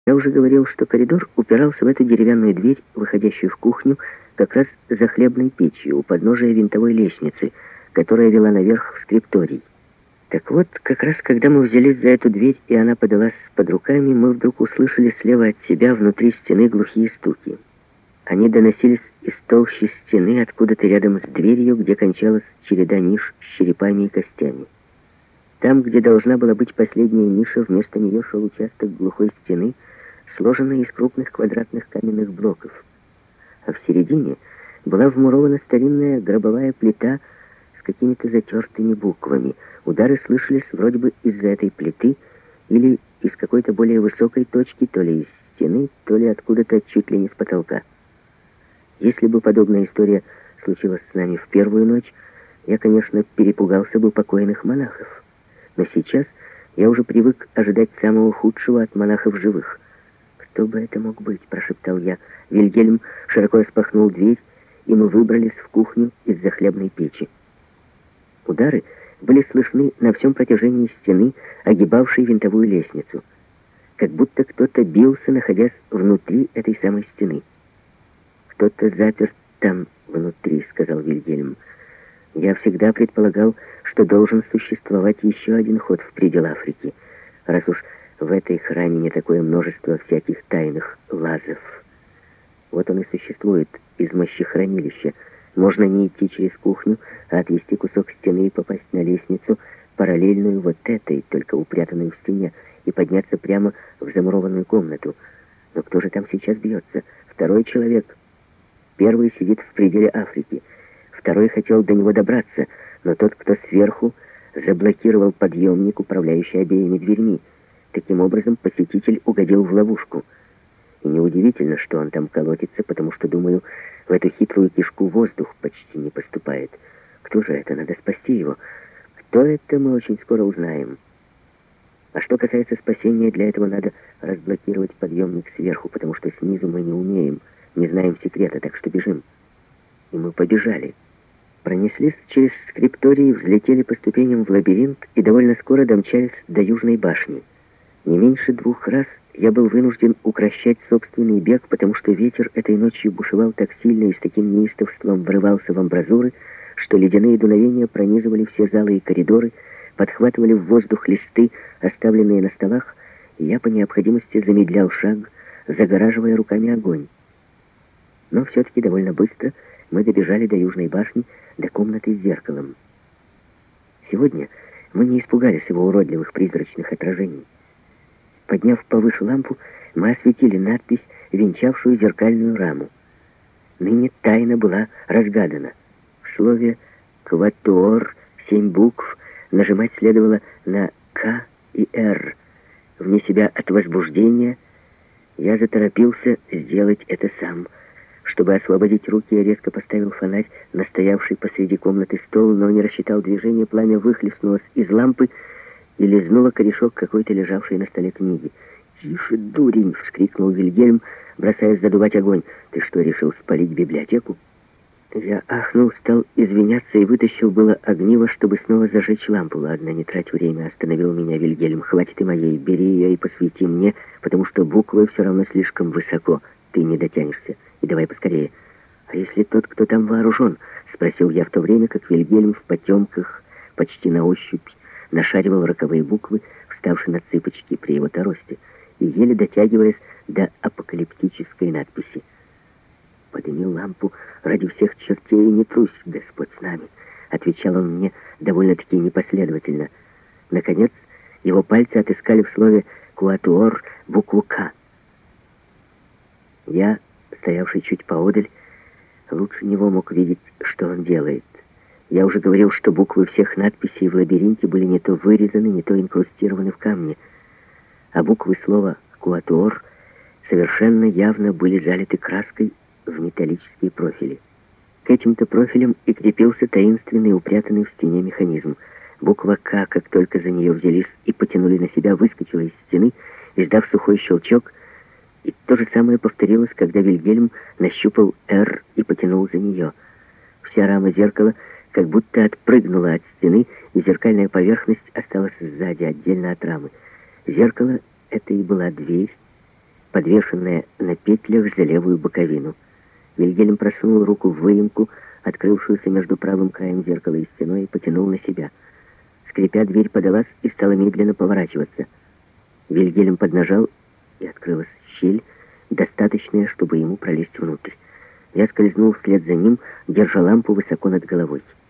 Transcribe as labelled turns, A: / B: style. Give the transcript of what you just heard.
A: Я уже говорил, что коридор упирался в эту деревянную дверь, выходящую в кухню, как раз за хлебной печью, у подножия винтовой лестницы, которая вела наверх в скрипторий. Так вот, как раз когда мы взялись за эту дверь, и она подалась под руками, мы вдруг услышали слева от себя внутри стены глухие стуки. Они доносились из толщи стены, откуда-то рядом с дверью, где кончалась череда ниш с черепами и костями. Там, где должна была быть последняя ниша, вместо нее шел участок глухой стены, сложенный из крупных квадратных каменных блоков. А в середине была вмурована старинная гробовая плита с какими-то затертыми буквами. Удары слышались вроде бы из-за этой плиты или из какой-то более высокой точки, то ли из стены, то ли откуда-то чуть ли не с потолка. Если бы подобная история случилась с нами в первую ночь, я, конечно, перепугался бы покойных монахов. Но сейчас я уже привык ожидать самого худшего от монахов живых. «Кто бы это мог быть?» — прошептал я. Вильгельм широко распахнул дверь, и мы выбрались в кухню из-за хлебной печи. Удары были слышны на всем протяжении стены, огибавшей винтовую лестницу. Как будто кто-то бился, находясь внутри этой самой стены. «Кто-то заперт там внутри», — сказал Вильгельм. «Я всегда предполагал, что должен существовать еще один ход в предел Африки, раз уж в этой храмине такое множество всяких тайных лазов. Вот он и существует из мощехранилища. Можно не идти через кухню, а отвести кусок стены и попасть на лестницу, параллельную вот этой, только упрятанной в стене, и подняться прямо в замурованную комнату. Но кто же там сейчас бьется? Второй человек. Первый сидит в пределе Африки. Второй хотел до него добраться, но тот, кто сверху, заблокировал подъемник, управляющий обеими дверьми. Таким образом, посетитель угодил в ловушку. И неудивительно, что он там колотится, потому что, думаю, в эту хитрую кишку воздух почти не поступает. Кто же это? Надо спасти его. Кто это, мы очень скоро узнаем. А что касается спасения, для этого надо разблокировать подъемник сверху, потому что снизу мы не умеем, не знаем секрета, так что бежим. И мы побежали. Пронеслись через скрипторий, взлетели по ступеням в лабиринт и довольно скоро домчались до Южной башни. Не меньше 2 раз я был вынужден укрощать собственный бег, потому что ветер этой ночью бушевал так сильно и с таким неистовством врывался в амбразуры, что ледяные дуновения пронизывали все залы и коридоры, подхватывали в воздух листы, оставленные на столах, и я по необходимости замедлял шаг, загораживая руками огонь. Но все-таки довольно быстро мы добежали до Южной башни, до комнаты с зеркалом. Сегодня мы не испугались его уродливых призрачных отражений. Подняв повыше лампу, мы осветили надпись, венчавшую зеркальную раму. Ныне тайна была разгадана. В слове «кватуор» 7 букв нажимать следовало на «К» и «Р». Вне себя от возбуждения я заторопился сделать это сам. Чтобы освободить руки, я резко поставил фонарь на стоявший посреди комнаты стол, но не рассчитал движение, пламя выхлестнулось из лампы и лизнуло корешок какой-то лежавшей на столе книги. «Тише, дурень!» — вскрикнул Вильгельм, бросаясь задувать огонь. «Ты что, решил спалить библиотеку?» Я ахнул, стал извиняться и вытащил было огниво, чтобы снова зажечь лампу. «Ладно, не трать время», — остановил меня Вильгельм. «Хватит и моей, бери ее и посвети мне, потому что буквы все равно слишком высоко. Ты не дотянешься. И давай поскорее». «А если тот, кто там вооружен?» — спросил я в то время, как Вильгельм в потемках, почти на ощупь, нашаривал роковые буквы, вставшие на цыпочки при его росте, и еле дотягиваясь до апокалиптической надписи. «Подними лампу ради всех чертей и не трусь, Господь с нами», — отвечал он мне довольно-таки непоследовательно. Наконец, его пальцы отыскали в слове «куатуор» букву «К». Я, стоявший чуть поодаль, лучше него мог видеть, что он делает. Я уже говорил, что буквы всех надписей в лабиринте были не то вырезаны, не то инкрустированы в камне, а буквы слова «куатуор» совершенно явно были залиты краской в металлические профили. К этим-то профилям и крепился таинственный, упрятанный в стене механизм. Буква «К», как только за нее взялись и потянули на себя, выскочила из стены, издав сухой щелчок, и то же самое повторилось, когда Вильгельм нащупал «Р» и потянул за нее. Вся рама зеркала как будто отпрыгнула от стены, и зеркальная поверхность осталась сзади, отдельно от рамы. Зеркало — это и была дверь, подвешенная на петлях за левую боковину. Вильгельм просунул руку в выемку, открывшуюся между правым краем зеркала и стеной, и потянул на себя. Скрипя, дверь подалась и стала медленно поворачиваться. Вильгельм поднажал, и открылась щель, достаточная, чтобы ему пролезть внутрь. Я скользнул вслед за ним, держа лампу высоко над головой.